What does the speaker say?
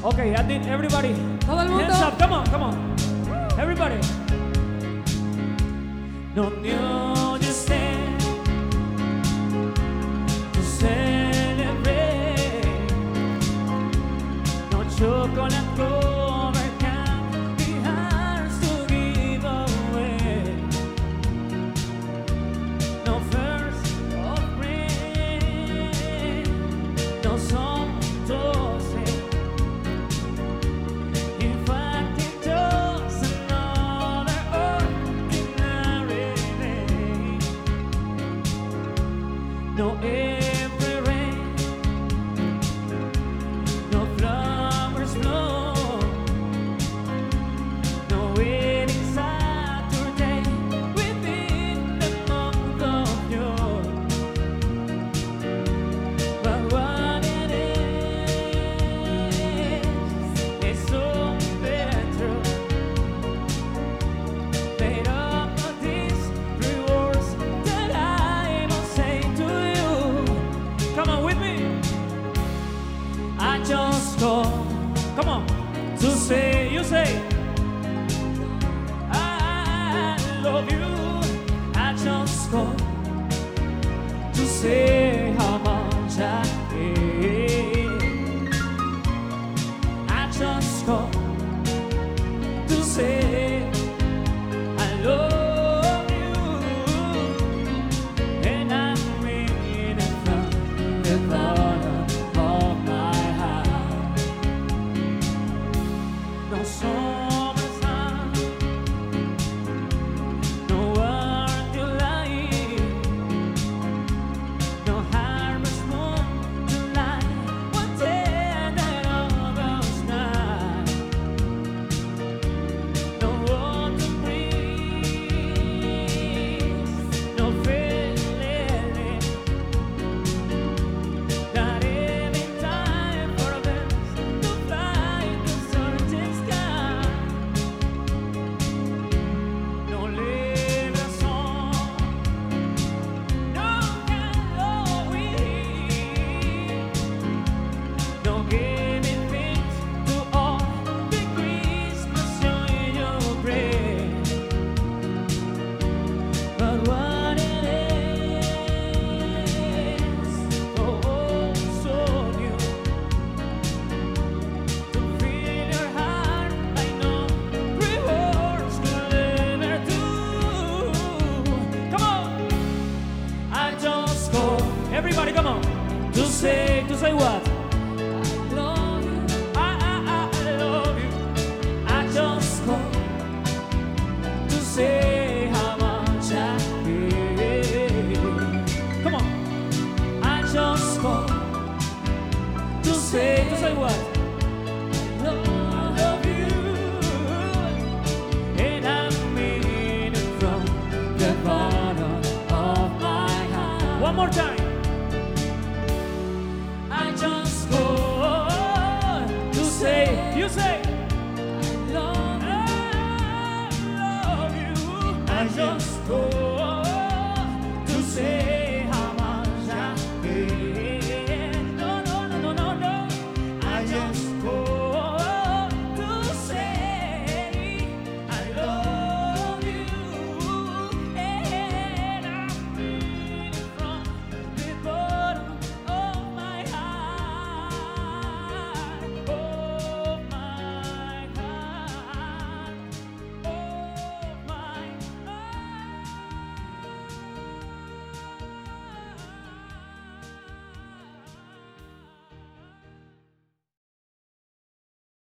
Okay, I need everybody. Todo el mundo. Hands up, come on, come on. Everybody. No new stand to celebrate. No chocolate cover can be hard to give away. No first of rain. No song to sing. In fact, it does another ordinary day. No every rain, no flowers bloom, no waiting Saturday within the month of June. But what it is so better, made up of these three words that I must say to you. Come on with me. I just come on, to say, you say, I love you. I just to say how much I care. I just to say I love you, and I'm meaning it from the bottom of my heart. No summer sun, no word you lie, no harvest moon to light one tender August night. No water breeze, no feeling, not even time for us to fly in the certain sky. No little song, no Halloween, no giving things to all the Christmas joy you bring. But what it is, oh, so new, to fill your heart, I know rewards could never do. Come on, I just everybody, come on, to say what? I love you, I love you. I just to say how much I care. Come on, I just to say what? I love you, and I mean it from the bottom of my heart. One more time. I just to say, you say, I love you. I just to say how much I care. No. I just